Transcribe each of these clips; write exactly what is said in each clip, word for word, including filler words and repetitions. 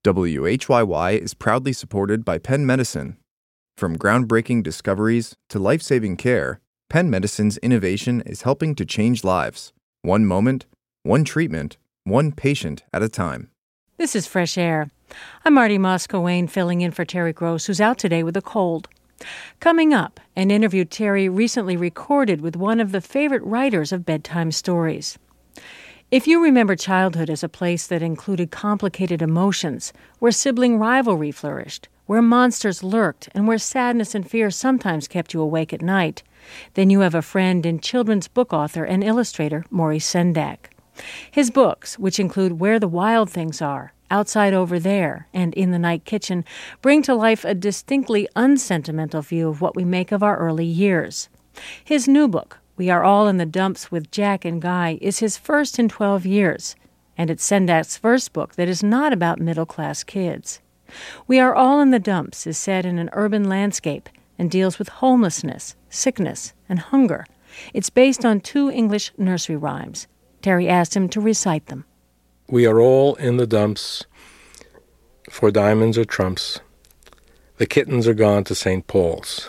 W H Y Y is proudly supported by Penn Medicine. From groundbreaking discoveries to life-saving care, Penn Medicine's innovation is helping to change lives. One moment, one treatment, one patient at a time. This is Fresh Air. I'm Marty Moscowain, filling in for Terry Gross, who's out today with a cold. Coming up, an interview Terry recently recorded with one of the favorite writers of bedtime stories. If you remember childhood as a place that included complicated emotions, where sibling rivalry flourished, where monsters lurked, and where sadness and fear sometimes kept you awake at night, then you have a friend in children's book author and illustrator Maurice Sendak. His books, which include Where the Wild Things Are, Outside Over There, and In the Night Kitchen, bring to life a distinctly unsentimental view of what we make of our early years. His new book, We Are All in the Dumps with Jack and Guy, is his first in twelve years, and it's Sendak's first book that is not about middle-class kids. We Are All in the Dumps is set in an urban landscape and deals with homelessness, sickness, and hunger. It's based on two English nursery rhymes. Terry asked him to recite them. We are all in the dumps for diamonds or trumps. The kittens are gone to Saint Paul's.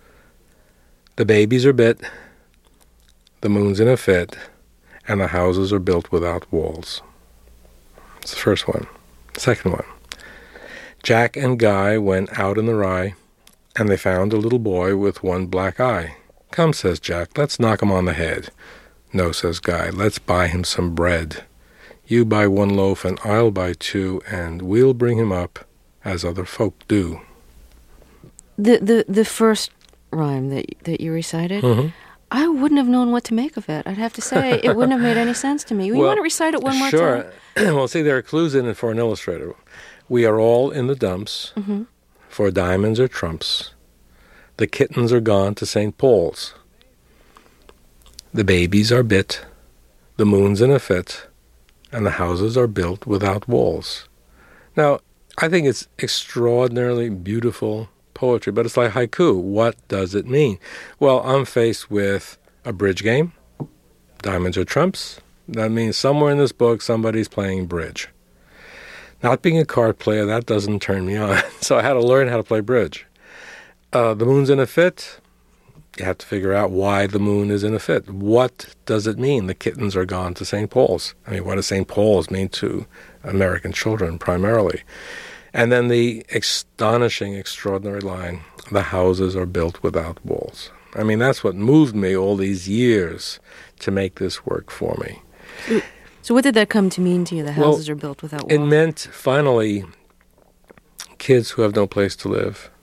The babies are bit. The moon's in a fit, and the houses are built without walls. That's the first one. Second one. Jack and Guy went out in the rye, and they found a little boy with one black eye. Come, says Jack, let's knock him on the head. No, says Guy, let's buy him some bread. You buy one loaf, and I'll buy two, and we'll bring him up as other folk do. The the, the first rhyme that, that you recited... Mm-hmm. I wouldn't have known what to make of it. I'd have to say it wouldn't have made any sense to me. You well, want to recite it one more sure. time? Sure. Well, see, there are clues in it for an illustrator. We are all in the dumps mm-hmm. for diamonds or trumps. The kittens are gone to Saint Paul's. The babies are bit. The moon's in a fit. And the houses are built without walls. Now, I think it's extraordinarily beautiful poetry, but it's like haiku. What does it mean? Well, I'm faced with a bridge game, diamonds or trumps. That means somewhere in this book somebody's playing bridge. Not being a card player, that doesn't turn me on. So I had to learn how to play bridge. Uh, the moon's in a fit. You have to figure out why the moon is in a fit. What does it mean? The kittens are gone to Saint Paul's. I mean, what does Saint Paul's mean to American children primarily? And then the astonishing, extraordinary line, the houses are built without walls. I mean, that's what moved me all these years to make this work for me. So what did that come to mean to you, the houses well, are built without walls? It meant, finally, kids who have no place to live.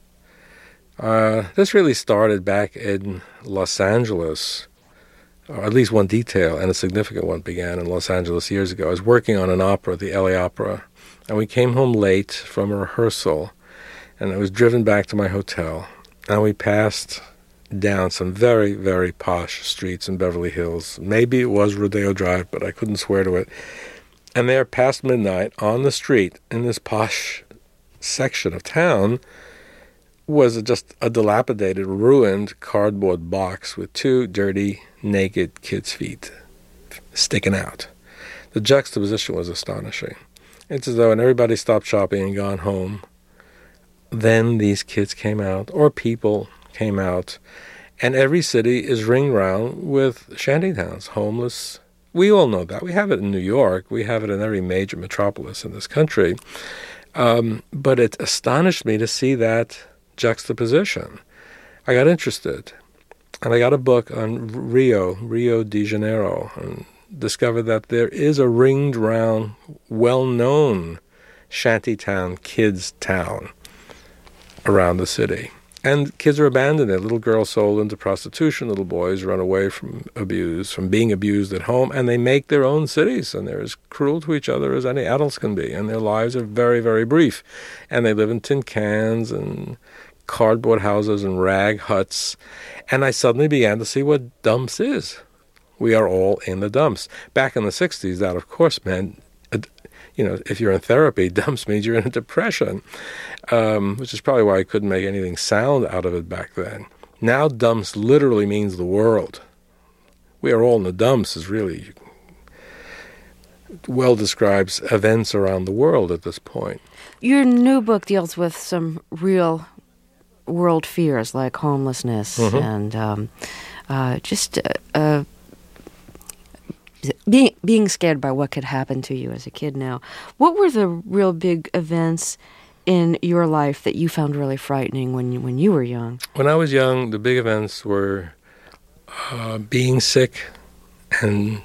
Uh, this really started back in Los Angeles, or at least one detail, and a significant one began in Los Angeles years ago. I was working on an opera, the L A Opera, and we came home late from a rehearsal, and I was driven back to my hotel, and we passed down some very, very posh streets in Beverly Hills. Maybe it was Rodeo Drive, but I couldn't swear to it. And there, past midnight, on the street, in this posh section of town, was just a dilapidated, ruined cardboard box with two dirty, naked kids' feet sticking out. The juxtaposition was astonishing. It's as though when everybody stopped shopping and gone home, then these kids came out, or people came out, and every city is ringed round with shantytowns, homeless. We all know that. We have it in New York. We have it in every major metropolis in this country. Um, but it astonished me to see that juxtaposition. I got interested, and I got a book on Rio, Rio de Janeiro, and discovered that there is a ringed round, well-known shantytown, kids' town around the city. And kids are abandoned there. Little girls sold into prostitution, little boys run away from abuse, from being abused at home, and they make their own cities, and they're as cruel to each other as any adults can be, and their lives are very, very brief. And they live in tin cans and cardboard houses and rag huts. And I suddenly began to see what dumps is. We are all in the dumps. Back in the sixties, that, of course, meant, you know, if you're in therapy, dumps means you're in a depression, um, which is probably why I couldn't make anything sound out of it back then. Now dumps literally means the world. We are all in the dumps is really well describes events around the world at this point. Your new book deals with some real world fears like homelessness mm-hmm. and um, uh, just uh, uh, being being scared by what could happen to you as a kid now. What were the real big events in your life that you found really frightening when you, when you were young? When I was young, the big events were uh, being sick and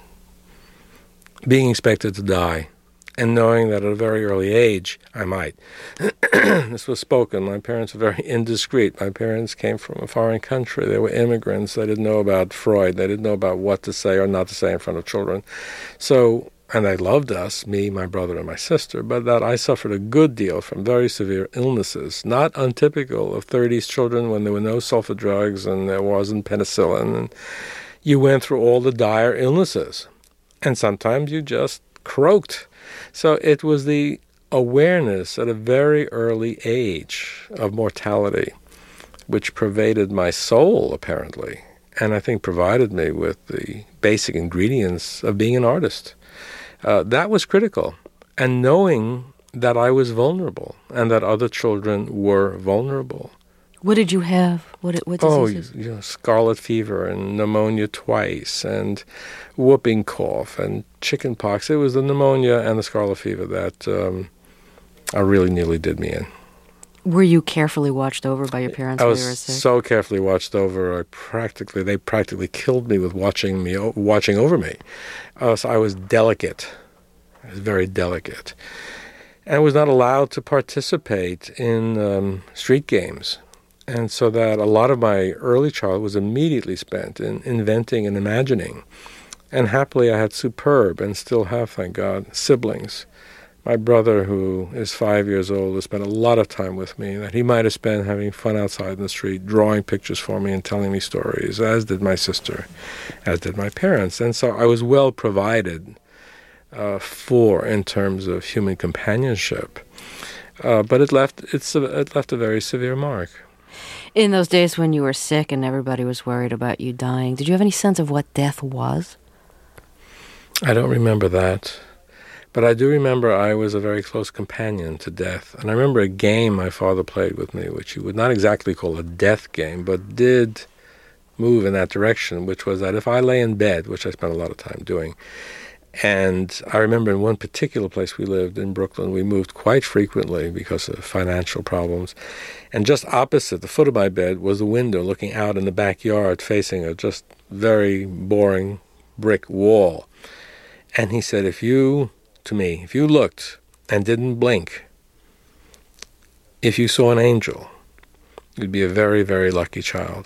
being expected to die, and knowing that at a very early age I might. This was spoken. My parents were very indiscreet. My parents came from a foreign country. They were immigrants. They didn't know about Freud. They didn't know about what to say or not to say in front of children. So, and they loved us, me, my brother, and my sister, but that I suffered a good deal from very severe illnesses, not untypical of thirties children when there were no sulfa drugs and there wasn't penicillin. And you went through all the dire illnesses. And sometimes you just croaked. So it was the awareness at a very early age of mortality which pervaded my soul, apparently, and I think provided me with the basic ingredients of being an artist. Uh, that was critical. And knowing that I was vulnerable and that other children were vulnerable. What did you have? What what diseases? Oh, you know, scarlet fever and pneumonia twice and whooping cough and chicken pox. It was the pneumonia and the scarlet fever that um, I really nearly did me in. Were you carefully watched over by your parents I while was you were sick? so carefully watched over. I practically, they practically killed me with watching me, watching over me. Uh, so I was delicate. I was very delicate. And I was not allowed to participate in um, street games. And so that a lot of my early childhood was immediately spent in inventing and imagining. And happily I had superb, and still have, thank God, siblings. My brother, who is five years old, has spent a lot of time with me that he might have spent having fun outside in the street, drawing pictures for me and telling me stories, as did my sister, as did my parents. And so I was well provided uh, for in terms of human companionship. Uh, but it left, it's a, it left a very severe mark. In those days when you were sick and everybody was worried about you dying, did you have any sense of what death was? I don't remember that. But I do remember I was a very close companion to death. And I remember a game my father played with me, which you would not exactly call a death game, but did move in that direction, which was that if I lay in bed, which I spent a lot of time doing, and I remember in one particular place we lived in Brooklyn, we moved quite frequently because of financial problems. And just opposite the foot of my bed was a window looking out in the backyard facing a just very boring brick wall. And he said, if you, to me, if you looked and didn't blink, if you saw an angel, you'd be a very, very lucky child.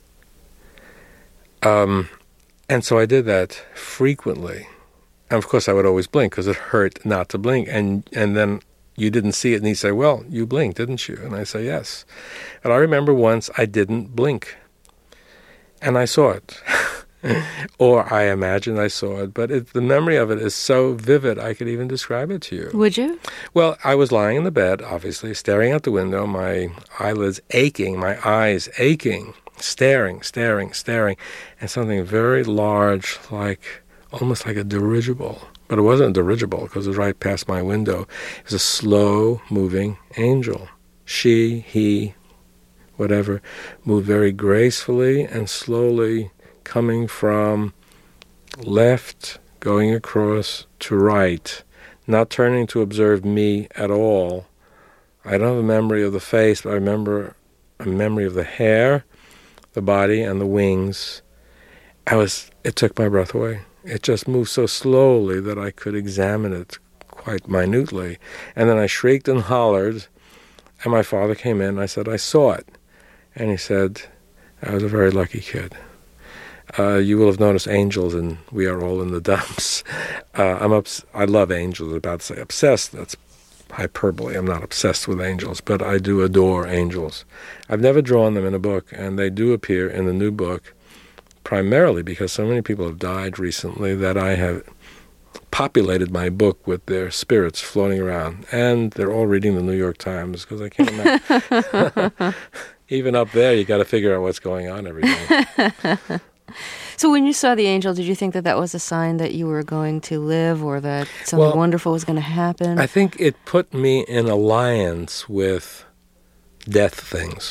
Um, and so I did that frequently. And of course I would always blink because it hurt not to blink. And and then you didn't see it, and he'd say, well, you blinked, didn't you? And I say, yes. And I remember once I didn't blink. And I saw it. Or I imagined I saw it. But it, the memory of it is so vivid, I could even describe it to you. Would you? Well, I was lying in the bed, obviously, staring out the window, my eyelids aching, my eyes aching, staring, staring, staring, and something very large, like almost like a dirigible. But it wasn't a dirigible because it was right past my window. It was a slow-moving angel. She, he, whatever, moved very gracefully and slowly, coming from left, going across to right, not turning to observe me at all. I don't have a memory of the face, but I remember a memory of the hair, the body, and the wings. I was, it took my breath away. It just moved so slowly that I could examine it quite minutely. And then I shrieked and hollered, and my father came in. I said, I saw it. And he said, I was a very lucky kid. Uh, you will have noticed angels, and we are all in the dumps. Uh, I'm obs- I love angels. I was about to say obsessed. That's hyperbole. I'm not obsessed with angels, but I do adore angels. I've never drawn them in a book, and they do appear in the new book, primarily because so many people have died recently that I have populated my book with their spirits floating around. And they're all reading the New York Times, because I can't imagine. Even up there, you got to figure out what's going on every day. So when you saw the angel, did you think that that was a sign that you were going to live or that something well, wonderful was going to happen? I think it put me in alliance with death things,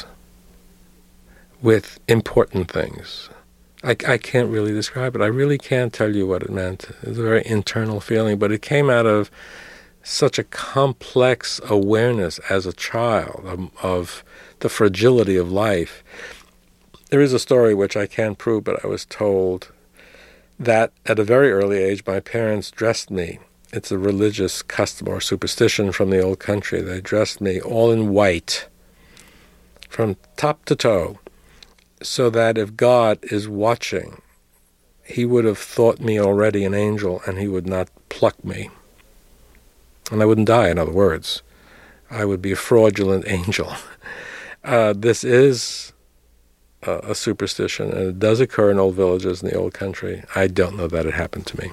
with important things. I, I can't really describe it. I really can't tell you what it meant. It was a very internal feeling, but it came out of such a complex awareness as a child of, of the fragility of life. There is a story which I can't prove, but I was told that at a very early age my parents dressed me. It's a religious custom or superstition from the old country. They dressed me all in white from top to toe, so that if God is watching, he would have thought me already an angel and he would not pluck me. And I wouldn't die, in other words. I would be a fraudulent angel. Uh, this is a, a superstition, and it does occur in old villages in the old country. I don't know that it happened to me.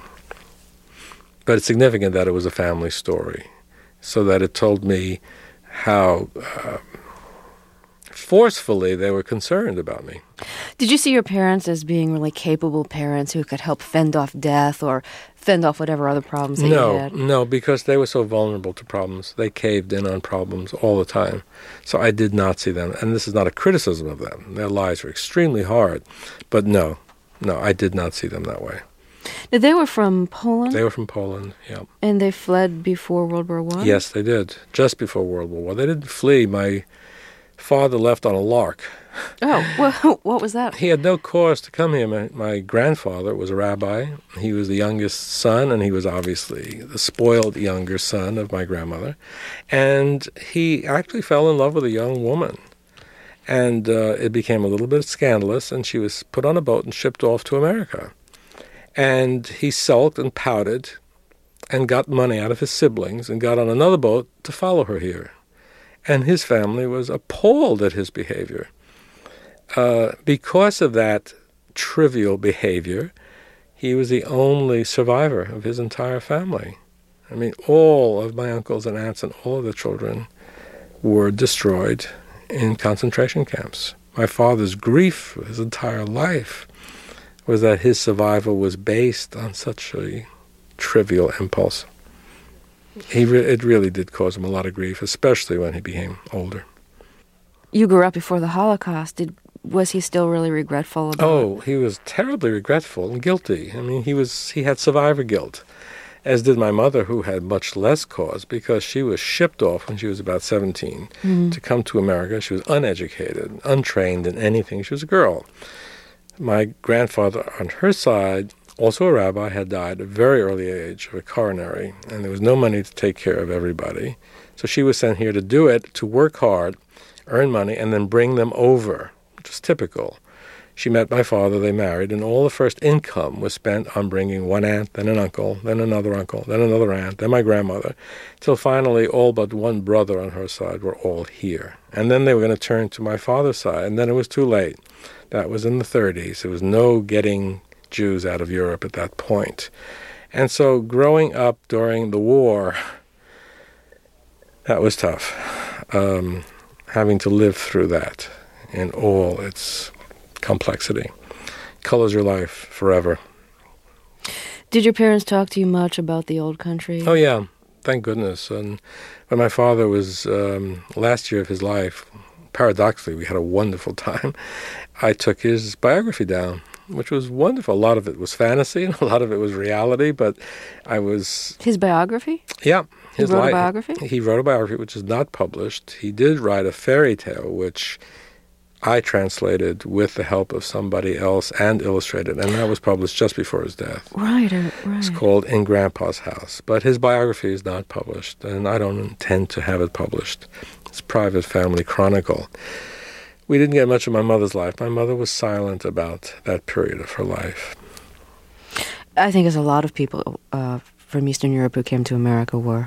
But it's significant that it was a family story, so that it told me how uh, forcefully they were concerned about me. Did you see your parents as being really capable parents who could help fend off death or fend off whatever other problems that no, you had? No, because they were so vulnerable to problems. They caved in on problems all the time. So I did not see them. And this is not a criticism of them. Their lives were extremely hard. But no, no, I did not see them that way. Now, they were from Poland? They were from Poland, yeah. And they fled before World War One? Yes, they did. Just before World War One. They didn't flee. My father left on a lark. Oh, well, what was that? He had no cause to come here. My, my grandfather was a rabbi. He was the youngest son, and he was obviously the spoiled younger son of my grandmother. And he actually fell in love with a young woman. And uh, it became a little bit scandalous, and she was put on a boat and shipped off to America. And he sulked and pouted and got money out of his siblings and got on another boat to follow her here. And his family was appalled at his behavior. Uh, because of that trivial behavior, he was the only survivor of his entire family. I mean, all of my uncles and aunts and all of the children were destroyed in concentration camps. My father's grief his entire life was that his survival was based on such a trivial impulse. He re- it really did cause him a lot of grief, especially when he became older. You grew up before the Holocaust. Did was he still really regretful about Oh, it? he was terribly regretful and guilty. I mean, he was he had survivor guilt, as did my mother, who had much less cause because she was shipped off when she was about seventeen mm-hmm. to come to America. She was uneducated, untrained in anything. She was a girl. My grandfather, on her side, also a rabbi, had died at a very early age of a coronary, and there was no money to take care of everybody. So she was sent here to do it, to work hard, earn money, and then bring them over, which is typical. She met my father, they married, and all the first income was spent on bringing one aunt, then an uncle, then another uncle, then another aunt, then my grandmother, till finally all but one brother on her side were all here. And then they were going to turn to my father's side, and then it was too late. That was in the thirties. There was no getting Jews out of Europe at that point. And so growing up during the war, that was tough. Um, having to live through that in all its complexity colors your life forever. Did your parents talk to you much about the old country? Oh, yeah. Thank goodness. And when my father was um, last year of his life, paradoxically, we had a wonderful time. I took his biography down, which was wonderful. A lot of it was fantasy and a lot of it was reality, but I was... His biography? Yeah. His he wrote li- a biography? He wrote a biography, which is not published. He did write a fairy tale, which I translated with the help of somebody else and illustrated, and that was published just before his death. Right, uh, right. It's called In Grandpa's House. But his biography is not published, and I don't intend to have it published. It's a private family chronicle. We didn't get much of my mother's life. My mother was silent about that period of her life. I think as a lot of people uh, from Eastern Europe who came to America were.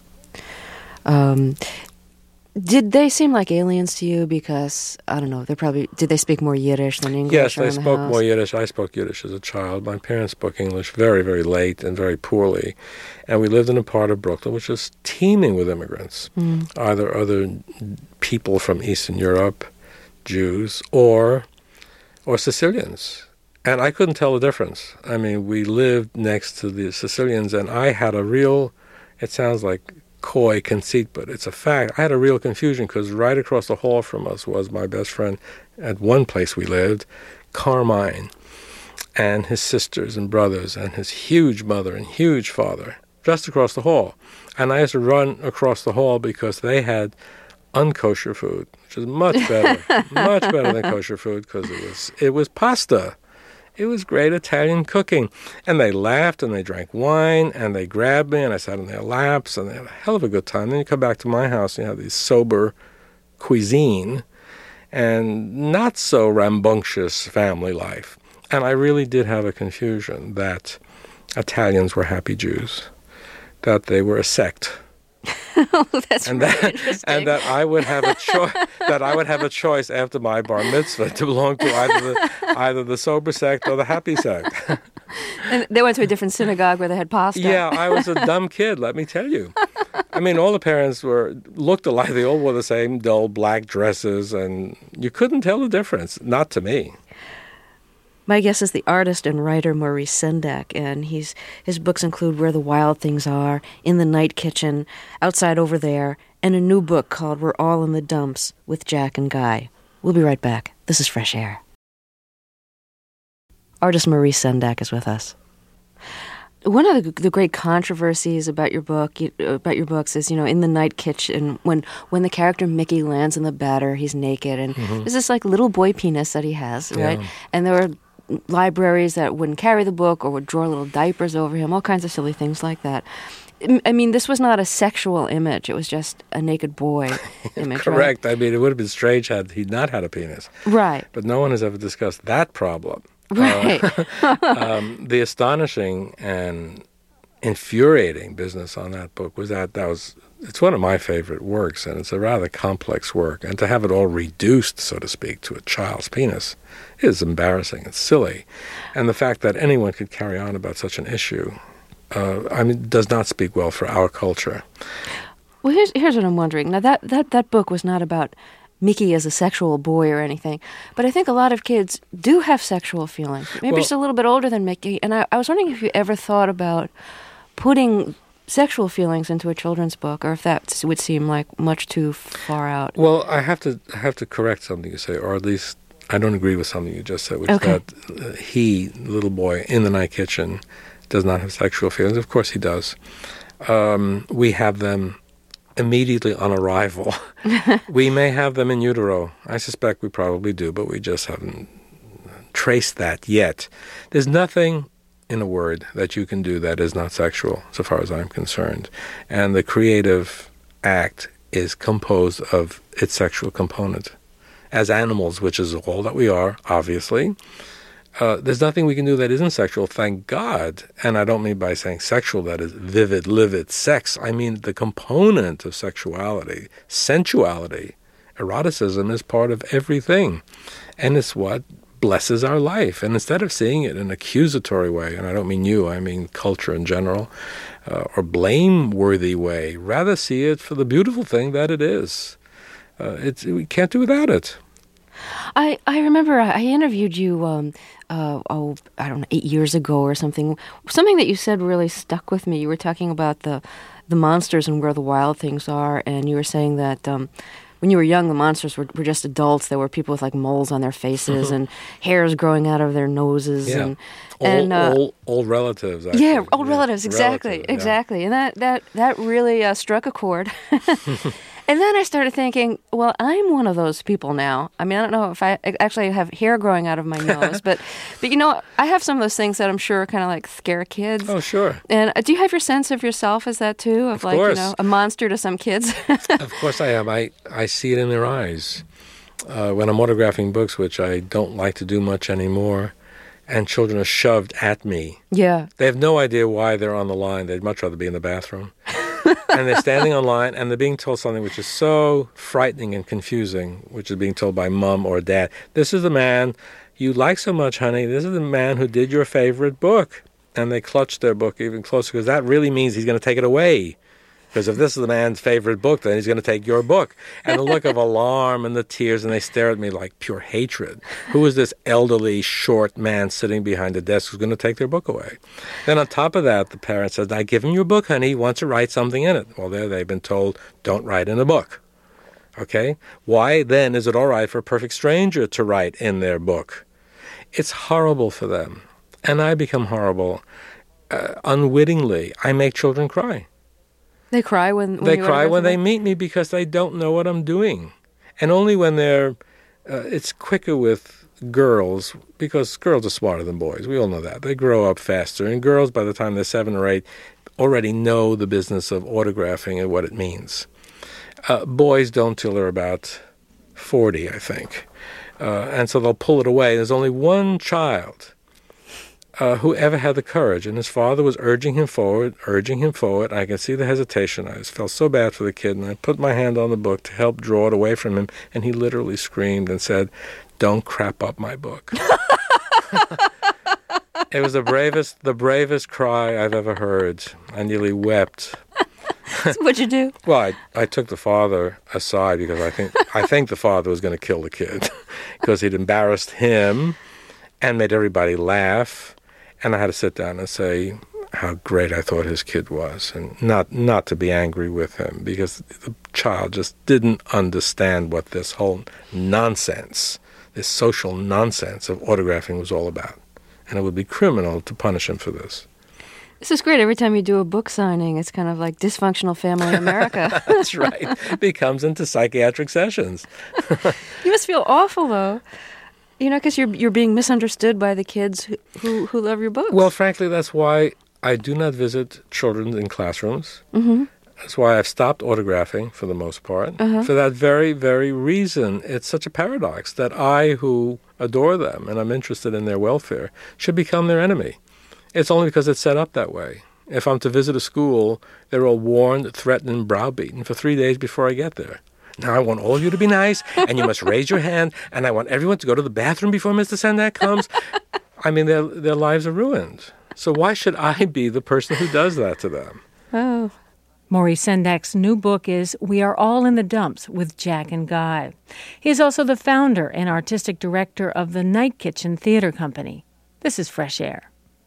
Um, did they seem like aliens to you because, I don't know, they probably, did they speak more Yiddish than English? Yes, they the spoke house? more Yiddish. I spoke Yiddish as a child. My parents spoke English very, very late and very poorly. And we lived in a part of Brooklyn which was teeming with immigrants, mm. either other people from Eastern Europe, Jews, or or Sicilians. And I couldn't tell the difference. I mean, we lived next to the Sicilians, and I had a real, it sounds like coy conceit, but it's a fact. I had a real confusion because right across the hall from us was my best friend at one place we lived, Carmine, and his sisters and brothers, and his huge mother and huge father, just across the hall. And I used to run across the hall because they had unkosher food, which is much better, much better than kosher food because it was it was pasta. It was great Italian cooking. And they laughed and they drank wine and they grabbed me and I sat in their laps and they had a hell of a good time. Then you come back to my house and you have this sober cuisine and not so rambunctious family life. And I really did have a confusion that Italians were happy Jews, that they were a sect. Oh, that's and really that, interesting. And that I would have a choice. that I would have a choice after my bar mitzvah to belong to either the either the sober sect or the happy sect. And they went to a different synagogue where they had pasta. Yeah, I was a dumb kid. Let me tell you. I mean, all the parents were looked alike. They all wore the same dull black dresses, and you couldn't tell the difference. Not to me. My guest is the artist and writer Maurice Sendak, and he's his books include Where the Wild Things Are, In the Night Kitchen, Outside Over There, and a new book called We're All in the Dumps with Jack and Guy. We'll be right back. This is Fresh Air. Artist Maurice Sendak is with us. One of the, the great controversies about your book, about your books, is you know in the night kitchen when when the character Mickey lands in the batter, he's naked, and mm-hmm. there's this like little boy penis that he has, right? Yeah. And there were libraries that wouldn't carry the book or would draw little diapers over him, all kinds of silly things like that. I mean, this was not a sexual image; it was just a naked boy image. Correct. Right? I mean, it would have been strange had he not had a penis. Right. But no one has ever discussed that problem. Right. Uh, um, the astonishing and infuriating business on that book was that that was it's one of my favorite works, and it's a rather complex work. And to have it all reduced, so to speak, to a child's penis is embarrassing. It's silly. And the fact that anyone could carry on about such an issue, uh, I mean, does not speak well for our culture. Well, here's here's what I'm wondering. Now, that, that, that book was not about Mickey as a sexual boy or anything, but I think a lot of kids do have sexual feelings. Maybe well, just a little bit older than Mickey. And I, I was wondering if you ever thought about putting sexual feelings into a children's book, or if that would seem like much too far out. Well, I have to I have to correct something you say, or at least I don't agree with something you just said, which okay. is that uh, he, the little boy in the night kitchen, does not have sexual feelings. Of course he does. Um, we have them immediately on arrival. We may have them in utero. I suspect we probably do, but we just haven't traced that yet. There's nothing, in a word, that you can do that is not sexual, so far as I'm concerned. And the creative act is composed of its sexual component. As animals, which is all that we are, obviously, Uh, there's nothing we can do that isn't sexual, thank God. And I don't mean by saying sexual, that is vivid, livid sex. I mean the component of sexuality, sensuality, eroticism is part of everything. And it's what blesses our life. And instead of seeing it in an accusatory way, and I don't mean you, I mean culture in general, uh, or blameworthy way, rather see it for the beautiful thing that it is. Uh, it's, we can't do without it. I, I remember I interviewed you, um, uh, oh, I don't know, eight years ago or something. Something that you said really stuck with me. You were talking about the the monsters and Where the Wild Things Are, and you were saying that um, when you were young, the monsters were, were just adults. There were people with like moles on their faces and hairs growing out of their noses. Yeah. And, All, and, uh, old, old relatives, actually. Yeah, old yeah. relatives, exactly, Relative, yeah. exactly. And that, that, that really uh, struck a chord. And then I started thinking, well, I'm one of those people now. I mean, I don't know if I actually have hair growing out of my nose, but, but you know, I have some of those things that I'm sure kind of like scare kids. Oh, sure. And uh, do you have your sense of yourself as that too? Of, of like, course. you know, a monster to some kids? Of course I am. I, I see it in their eyes. Uh, when I'm autographing books, which I don't like to do much anymore, and children are shoved at me. Yeah. They have no idea why they're on the line. They'd much rather be in the bathroom. And they're standing on line, and they're being told something which is so frightening and confusing, which is being told by mom or dad. This is the man you like so much, honey. This is the man who did your favorite book. And they clutch their book even closer, because that really means he's going to take it away. Because if this is the man's favorite book, then he's going to take your book. And the look of alarm and the tears, and they stare at me like pure hatred. Who is this elderly, short man sitting behind the desk who's going to take their book away? Then on top of that, the parent says, I give him your book, honey. He wants to write something in it. Well, there they've been told, don't write in a book. Okay? Why then is it all right for a perfect stranger to write in their book? It's horrible for them. And I become horrible. Uh, unwittingly, I make children cry. They cry when, when They you cry when they them? meet me because they don't know what I'm doing. And only when they're, uh, it's quicker with girls, because girls are smarter than boys. We all know that. They grow up faster. And girls, by the time they're seven or eight, already know the business of autographing and what it means. Uh, boys don't till they're about forty, I think. Uh, and so they'll pull it away. There's only one child uh, who ever had the courage, and his father was urging him forward, urging him forward. I can see the hesitation. I just felt so bad for the kid, and I put my hand on the book to help draw it away from him, and he literally screamed and said, "Don't crap up my book." It was the bravest, the bravest cry I've ever heard. I nearly wept. What'd you do? Well, I, I took the father aside because I think I think the father was going to kill the kid because he'd embarrassed him and made everybody laugh. And I had to sit down and say how great I thought his kid was, and not not to be angry with him because the child just didn't understand what this whole nonsense, this social nonsense of autographing was all about. And it would be criminal to punish him for this. This is great. Every time you do a book signing, it's kind of like Dysfunctional Family America. That's right. It becomes into psychiatric sessions. You must feel awful, though. You know, because you're you're being misunderstood by the kids who, who, who love your books. Well, frankly, that's why I do not visit children in classrooms. Mm-hmm. That's why I've stopped autographing for the most part. Uh-huh. For that very, very reason. It's such a paradox that I, who adore them and I'm interested in their welfare, should become their enemy. It's only because it's set up that way. If I'm to visit a school, they're all warned, threatened, and browbeaten for three days before I get there. Now I want all of you to be nice, and you must raise your hand, and I want everyone to go to the bathroom before Mister Sendak comes. I mean, their their lives are ruined. So why should I be the person who does that to them? Oh. Maurice Sendak's new book is We Are All in the Dumps with Jack and Guy. He is also the founder and artistic director of the Night Kitchen Theater Company. This is Fresh Air.